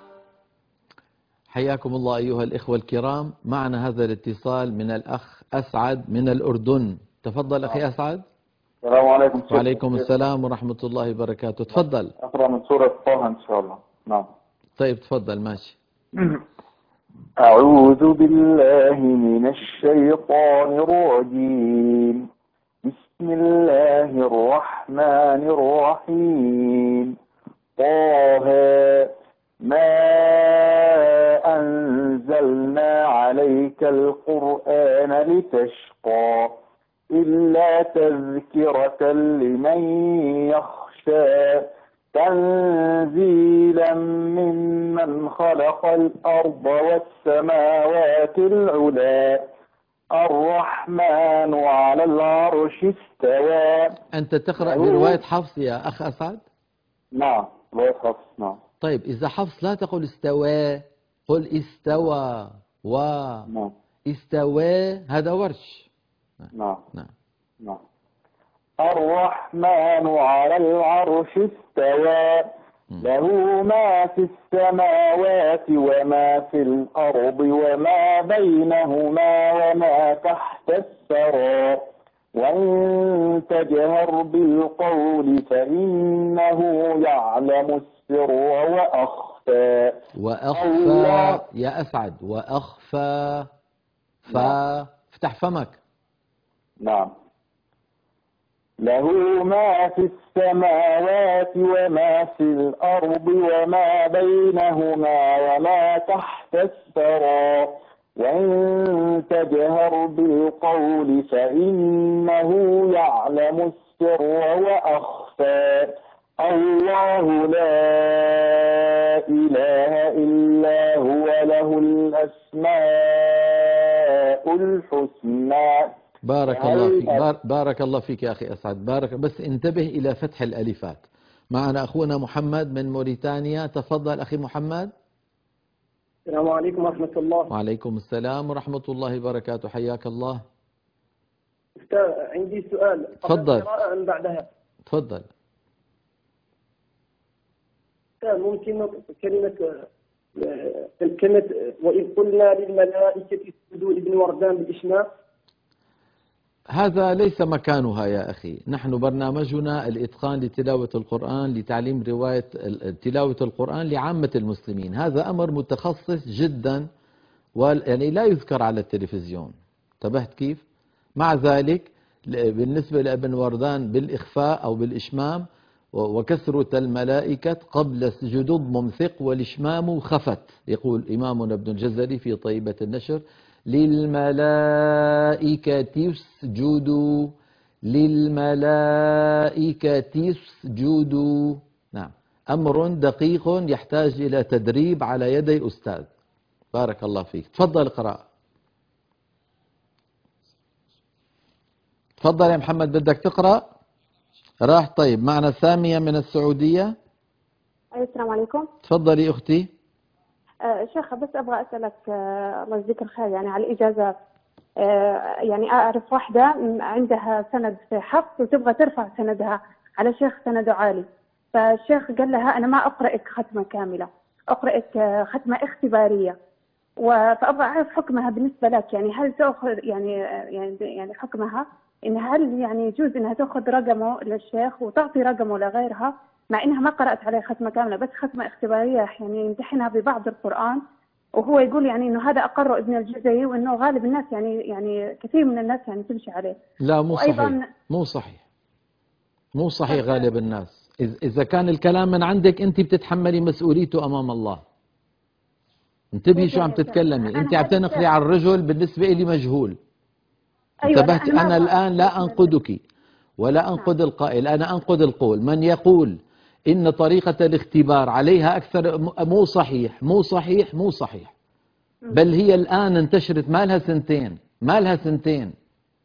حياكم الله أيها الإخوة الكرام. معنا هذا الاتصال من الأخ أسعد من الأردن. تفضل أخي أسعد. السلام عليكم. وعليكم السلام ورحمة الله وبركاته. تفضل. أقرأ من سورة طه إن شاء الله. نعم. طيب تفضل ماشي. أعوذ بالله من الشيطان الرجيم. بسم الله الرحمن الرحيم. طه ما أنزلنا عليك القرآن لتشقى إلا تذكرة لمن يخشى تنزيلا ممن خلق الأرض والسماوات العلى الرحمن على العرش استوى. أنت تقرأ برواية حفص يا أخ أسعد؟ نعم رواية حفص. نعم. طيب إذا حفص لا تقول استوى، قل استوى نعم. استوى، هذا ورش. نعم. نعم. نعم. الرحمن على العرش استوى له ما في السماوات وما في الأرض وما بينهما وما تحت الثرى وإن تجهر بالقول فإنه يعلم السر وأخفى. وأخفى يا أسعد، وأخفى افتح فمك. نعم. له ما في السماوات وما في الأرض وما بينهما وما تحت الثرى وإن تجهر بالقول فإنه يعلم السر وأخفى. الله لا إله إلا هو له الأسماء الحسنى. بارك الله فيك. بارك الله فيك يا أخي أسعد. بارك، بس انتبه إلى فتح الألفات. معنا أخونا محمد من موريتانيا. تفضل أخي محمد. السلام عليكم ورحمة الله. وعليكم السلام ورحمة الله وبركاته. حياك الله. عندي سؤال. تفضل. بعدها. تفضل. ممكن كلمة وإذ قلنا للملائكة اسجدوا لابن وردان بالإشماع؟ هذا ليس مكانها يا أخي. نحن برنامجنا الإتقان لتلاوة القرآن، لتعليم رواية تلاوة القرآن لعامة المسلمين. هذا أمر متخصص جدا، يعني لا يذكر على التلفزيون. انتبهت كيف؟ مع ذلك بالنسبة لابن وردان بالإخفاء أو بالإشمام: وكثرة الملائكة قبل السجود ممثق والإشمام خفت. يقول إمامنا ابن الجزري في طيبة النشر: للملائكة اسجدوا، للملائكة اسجدوا. نعم، أمر دقيق يحتاج إلى تدريب على يدي أستاذ. بارك الله فيك. تفضل اقرأ. تفضل يا محمد، بدك تقرأ؟ راح. طيب، معنا سامية من السعودية. السلام عليكم. تفضلي أختي. شيخ، بس أبغى أسألك الله يجزيك الخير يعني على الإجازات. يعني أعرف واحدة عندها سند في حفظ وتبغى ترفع سندها على شيخ سنده عالي، فالشيخ قال لها أنا ما أقرأك ختمة كاملة، أقرأك ختمة اختبارية. فأبغى أعرف حكمها بالنسبة لك، يعني هل تأخذ يعني حكمها إن هل يعني يجوز إنها تأخذ رقمه للشيخ وتعطي رقمه لغيرها، مع إنها ما قرأت عليه ختمة كاملة بس ختمة اختبارية يعني يمتحنها ببعض القرآن، وهو يقول يعني إنه هذا أقره ابن الجزري وإنه غالب الناس يعني كثير من الناس يعني تمشي عليه. لا مو صحيح، وأيضا مو صحيح، مو صحيح غالب الناس. إذا كان الكلام من عندك أنت بتتحملي مسؤوليته أمام الله. انتبهي شو عم تتكلمي، أنت عم تنقلي على الرجل بالنسبة لي مجهول. أيوة انتبهتي؟ أنا الآن لا أنقدك ولا أنقد القائل، أنا أنقد القول. من يقول إن طريقة الاختبار عليها أكثر مو صحيح، مو صحيح، مو صحيح. بل هي الآن انتشرت، ما لها سنتين، ما لها سنتين.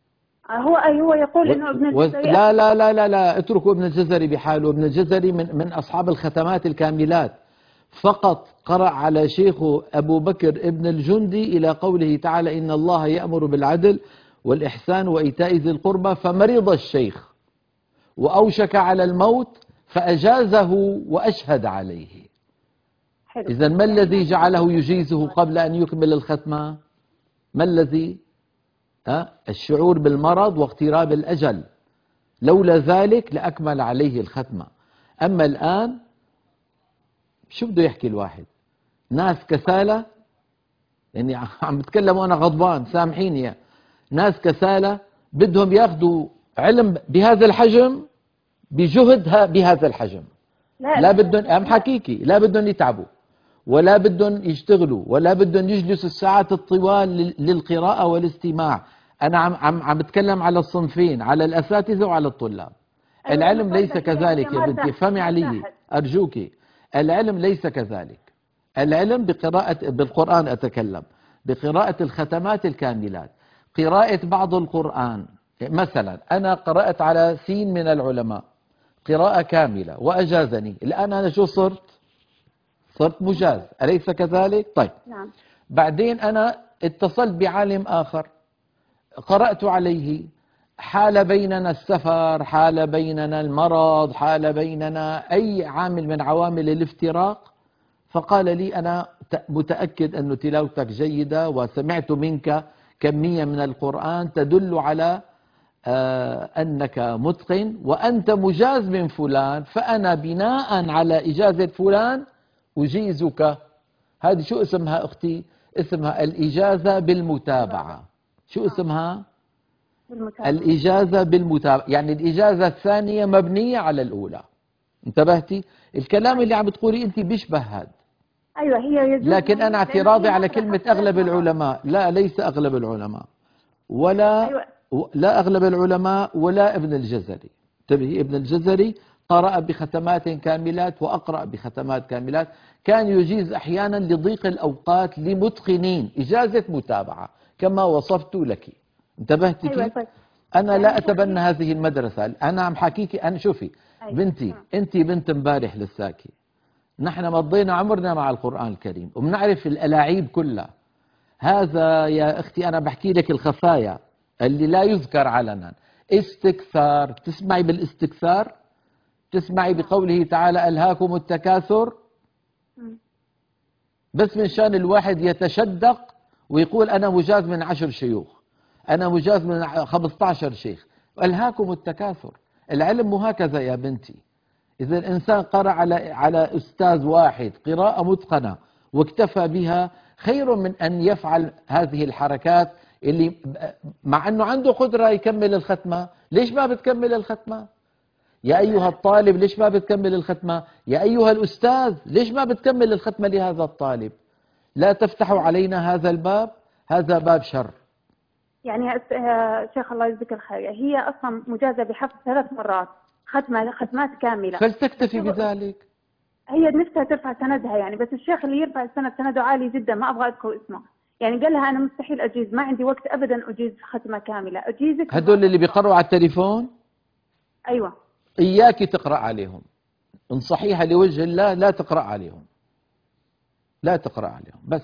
هو يقول إنه ابن الجزري لا لا لا لا لا، اتركوا ابن الجزري بحاله. ابن الجزري من أصحاب الختمات الكاملات، فقط قرأ على شيخه أبو بكر ابن الجندي إلى قوله تعالى إن الله يأمر بالعدل والإحسان وإيتاء ذي القربى، فمرض الشيخ وأوشك على الموت فأجازه وأشهد عليه. إذا ما الذي جعله يجيزه قبل أن يكمل الختمة؟ ما الذي؟ الشعور بالمرض واقتراب الأجل، لولا ذلك لأكمل عليه الختمة. أما الآن شو بده يحكي الواحد؟ ناس كسالى، يعني عم بتكلم وأنا غضبان سامحيني، ناس كسالى بدهم ياخذوا علم بهذا الحجم بجهد بهذا الحجم. لا بدهم، عم حكيكي، لا بدهم يتعبوا ولا بدهم يشتغلوا ولا بدهم يجلسوا الساعات الطوال للقراءة والاستماع. أنا عم بتكلم على الصنفين، على الأساتذة وعلى الطلاب. العلم ليس كذلك يا بنتي، افهمي علي أرجوك. العلم ليس كذلك. العلم بالقرآن أتكلم، بقراءة الختمات الكاملات، قراءة بعض القرآن. مثلا أنا قرأت على سين من العلماء قراءة كاملة وأجازني، الآن أنا شو صرت مجاز، أليس كذلك؟ طيب نعم. بعدين أنا اتصلت بعالم آخر قرأت عليه، حال بيننا السفر، حال بيننا المرض، حال بيننا أي عامل من عوامل الافتراق، فقال لي أنا متأكد أن تلاوتك جيدة وسمعت منك كمية من القرآن تدل على أنك متقن وأنت مجاز من فلان، فأنا بناء على إجازة فلان أجيزك. هذه شو اسمها أختي؟ اسمها الإجازة بالمتابعة. شو اسمها؟ الإجازة بالمتابعة، يعني الإجازة الثانية مبنية على الأولى. انتبهتي؟ الكلام اللي عم بتقولي أنت بيشبه هذا. أيوة هي يجوز، لكن أنا اعتراضي على كلمة أغلب العلماء. لا، ليس أغلب العلماء ولا أيوة. لا أغلب العلماء ولا ابن الجزري. انتبهي، ابن الجزري قرأ بختمات كاملات وأقرأ بختمات كاملات، كان يجيز أحيانا لضيق الأوقات لمتقنين إجازة متابعة كما وصفت لك. انتبهت كيف؟ أيوة. أنا لا أتبنى هذه المدرسة. أنا عم حكيكي، أنا شوفي بنتي، أنت بنت امبارح لساكي، نحن مضينا عمرنا مع القرآن الكريم وبنعرف الألاعيب كلها. هذا يا أختي أنا بحكي لك الخفايا اللي لا يذكر علنا. استكثار، تسمعي بالاستكثار؟ تسمعي بقوله تعالى ألهاكم التكاثر؟ بس من شان الواحد يتشدق ويقول أنا مجاز من 10 شيوخ، أنا مجاز من 15 شيخ. ألهاكم التكاثر. العلم هكذا يا بنتي. إذا الإنسان قرأ على أستاذ واحد قراءة متقنة واكتفى بها خير من أن يفعل هذه الحركات اللي مع أنه عنده قدرة يكمل الختمة. ليش ما بتكمل الختمة؟ يا أيها الطالب ليش ما بتكمل الختمة؟ يا أيها الأستاذ ليش ما بتكمل الختمة لهذا الطالب؟ لا تفتحوا علينا هذا الباب، هذا باب شر. يعني شيخ الله يجزيك الخير، هي أصلا مجازة بحفظ 3 مرات ختمات كاملة، فلتكتفي بذلك. هي نفسها ترفع سندها يعني، بس الشيخ اللي يرفع السند سنده عالي جدا، ما أبغى أذكر اسمه، يعني قال لها أنا مستحيل أجيز، ما عندي وقت أبدا أجيز ختمة كاملة. أجيزك هدول اللي بيقروا على التليفون؟ أيوة. إياك تقرأ عليهم، انصحيها لوجه الله لا تقرأ عليهم، لا تقرأ عليهم،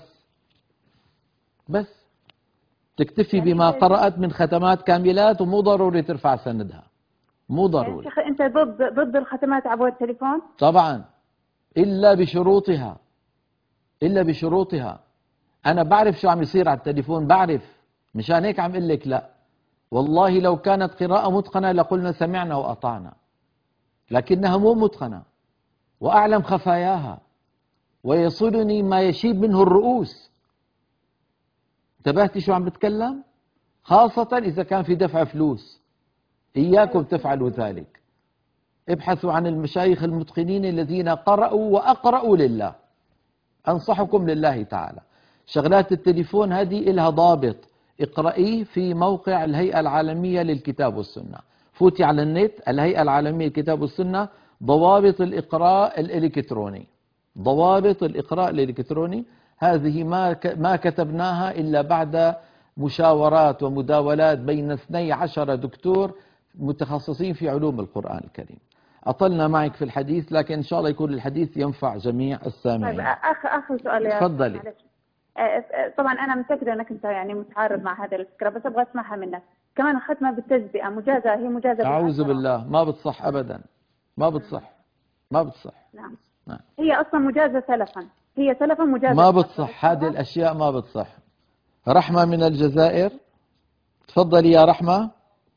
بس تكتفي يعني بما قرأت من ختمات كاملات، ومو ضروري ترفع سندها، مو ضروري. يعني أنت ضد الختمات عبر التليفون؟ طبعا، إلا بشروطها، إلا بشروطها. أنا بعرف شو عم يصير على التليفون، بعرف، مشان هيك عم أقول لك لا. والله لو كانت قراءة متقنة لقلنا سمعنا وأطعنا، لكنها مو متقنة، وأعلم خفاياها، ويصلني ما يشيب منه الرؤوس. انتبهتي شو عم بتكلم؟ خاصة إذا كان في دفع فلوس، إياكم تفعلوا ذلك. ابحثوا عن المشايخ المتقنين الذين قرأوا وأقرأوا لله، أنصحكم لله تعالى. شغلات التليفون هذه إلها ضابط، اقرأيه في موقع الهيئة العالمية للكتاب والسنة. فوتي على النت، الهيئة العالمية للكتاب والسنة، ضوابط الإقراء الإلكتروني. ضوابط الإقراء الإلكتروني هذه ما كتبناها إلا بعد مشاورات ومداولات بين 12 دكتور متخصصين في علوم القرآن الكريم. أطلنا معك في الحديث، لكن إن شاء الله يكون الحديث ينفع جميع السامعين. طيب آخر سؤال يا تفضلي. طبعا أنا متأكدة أنك أنت يعني متعارض مع هذه الفكرة، بس أبغى أسمعها منك. كمان الختمة بالتجزئة مجازة، هي مجازة أعوذ بالعشرة. بالله، ما بتصح أبدا، ما بتصح، ما بتصح. نعم. نعم. هي أصلا مجازة سلفا، هي سلفا مجازة. ما بتصح هذه الأشياء، ما بتصح. رحمة من الجزائر، تفضلي يا رحمة.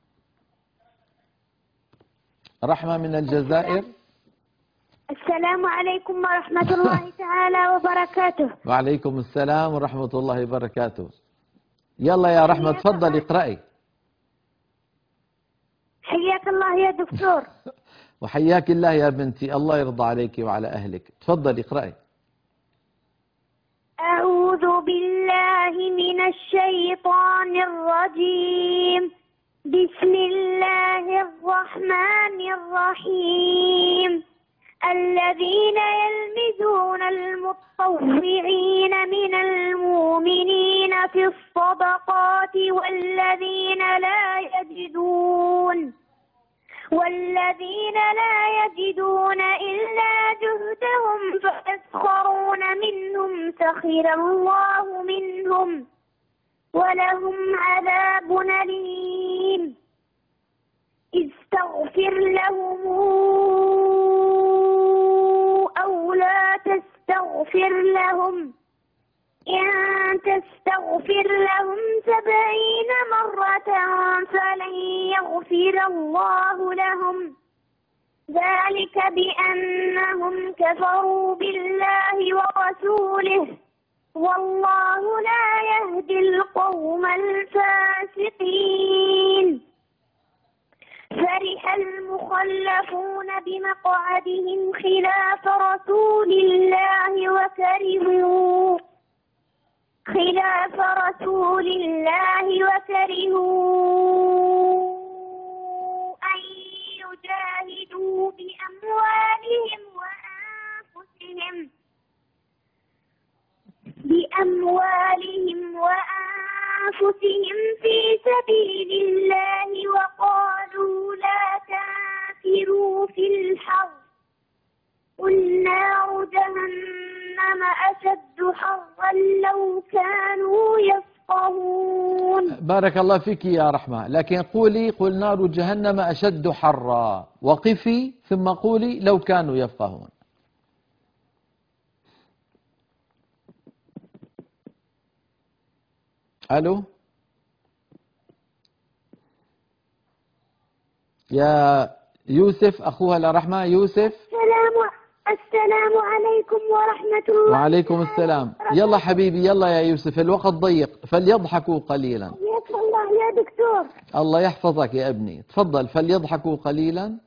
رحمة من الجزائر. السلام عليكم ورحمة الله تعالى وبركاته. وعليكم السلام ورحمة الله وبركاته. يلا يا رحمة تفضلي اقرأي. حياك الله يا دكتور. وحياك الله يا بنتي، الله يرضى عليك وعلى أهلك. تفضلي اقرأي. أعوذ بالله من الشيطان الرجيم. بسم الله الرحمن الرحيم. الذين يلمزون المتطوعين من المؤمنين في الصدقات والذين لا يجدون إلا جهدهم فيسخرون منهم سخر الله منهم ولهم عذاب أليم. استغفر لهم أو لا تستغفر لهم، إن تستغفر لهم 70 مرة فلن يغفر الله لهم، ذلك بأنهم كفروا بالله ورسوله والله لا يهدي القوم الفاسقين. فرح المخلفون بمقعدهم خلاف رسول الله وكرهوا أن يجاهدوا بأموالهم وأنفسهم في سبيل الله وقالوا لا تنفروا في الحر قل نار جهنم أشد حرا لو كانوا يفقهون. بارك الله فيك يا رحمة، لكن قولي قل نار جهنم أشد حرا، وقفي ثم قولي لو كانوا يفقهون. ألو يا يوسف أخوها لرحمة. يوسف. السلام عليكم ورحمة الله. وعليكم السلام. يلا حبيبي يلا يا يوسف، الوقت ضيق، فليضحكوا قليلا. حياك الله يا دكتور. الله يحفظك يا ابني. تفضل. فليضحكوا قليلا.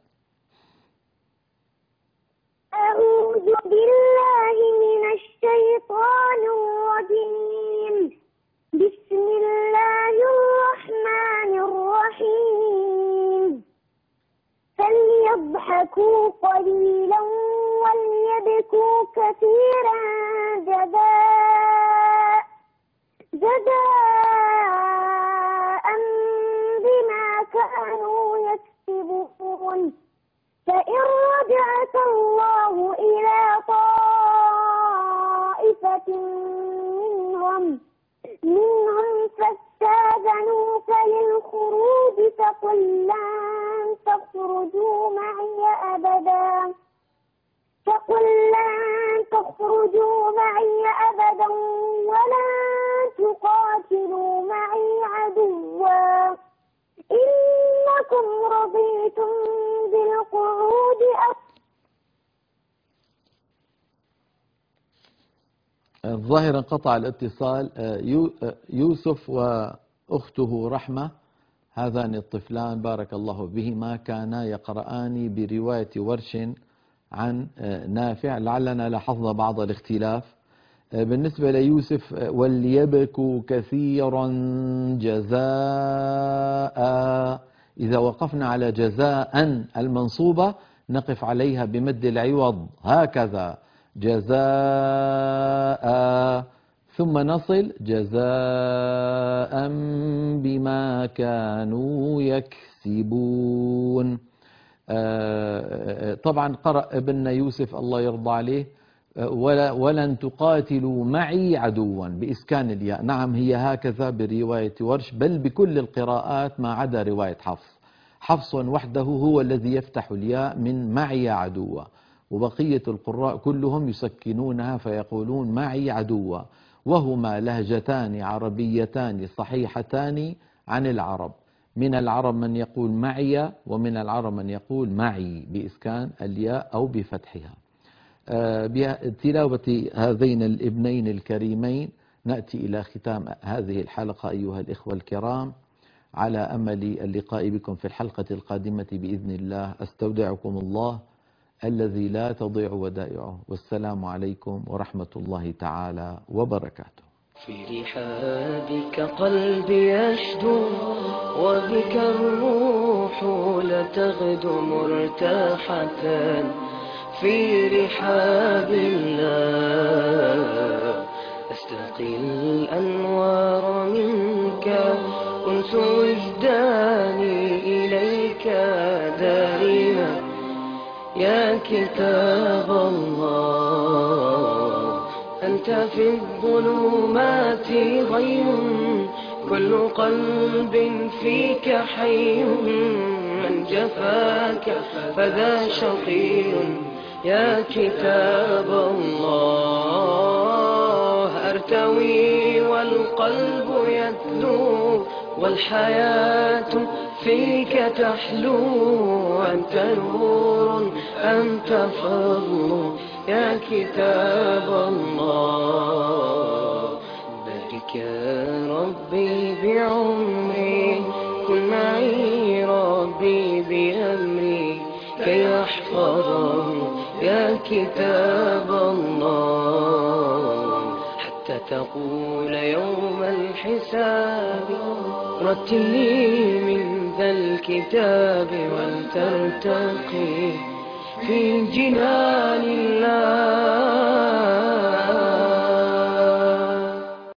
أعوذ بالله من الشيطان الرجيم. بسم الله الرحمن الرحيم. فليضحكوا قليلا وليبكوا كثيرا جزاء بما كانوا يكسبون. فإن رجعك الله إلى طائفة منهم فاستاذنوك للخروج فقل لن تخرجوا معي أبدا ولن تقاتلوا معي عدوا إنكم رضيتم بالقعود الظاهر انقطع الاتصال. يوسف وأخته رحمة، هذان الطفلان بارك الله بهما كانا يقرآن برواية ورش عن نافع، لعلنا لاحظنا بعض الاختلاف. بالنسبة ليوسف وليبكوا كثيرا جزاء، إذا وقفنا على جزاء المنصوبة نقف عليها بمد العوض هكذا جزاء، ثم نصل جزاء بما كانوا يكسبون. طبعا قرأ ابن يوسف الله يرضى عليه ولن تقاتلوا معي عدوا بإسكان الياء. نعم هي هكذا برواية ورش، بل بكل القراءات ما عدا رواية حفص. حفص وحده هو الذي يفتح الياء من معي عدوا، وبقية القراء كلهم يسكنونها فيقولون معي عدوا، وهما لهجتان عربيتان صحيحتان عن العرب. من العرب من يقول معي، ومن العرب من يقول معي بإسكان الياء أو بفتحها. بتلاوة هذين الابنين الكريمين نأتي إلى ختام هذه الحلقة أيها الإخوة الكرام، على أمل اللقاء بكم في الحلقة القادمة بإذن الله. أستودعكم الله الذي لا تضيع ودائعه، والسلام عليكم ورحمة الله تعالى وبركاته. في رحابك قلبي يشدو، وبك الروح لتغدو مرتاحة. في رحاب الله أستقي الأنوار منك، كنت وجداني إليك دائما يا كتاب الله. أنت في الظلمات ضيء، كل قلب فيك حي، من جفاك فذا شقي يا كتاب الله. أرتوي والقلب يتلو، والحياة فيك تحلو. أنت نور أنت فضل يا كتاب الله. بارك يا ربي بعمري، كن معي ربي بأمري، كي أحفظه يا كتاب الله. حتى تقول يوم الحساب رتل لي من ذا الكتاب، ولترتقي في جنان الله.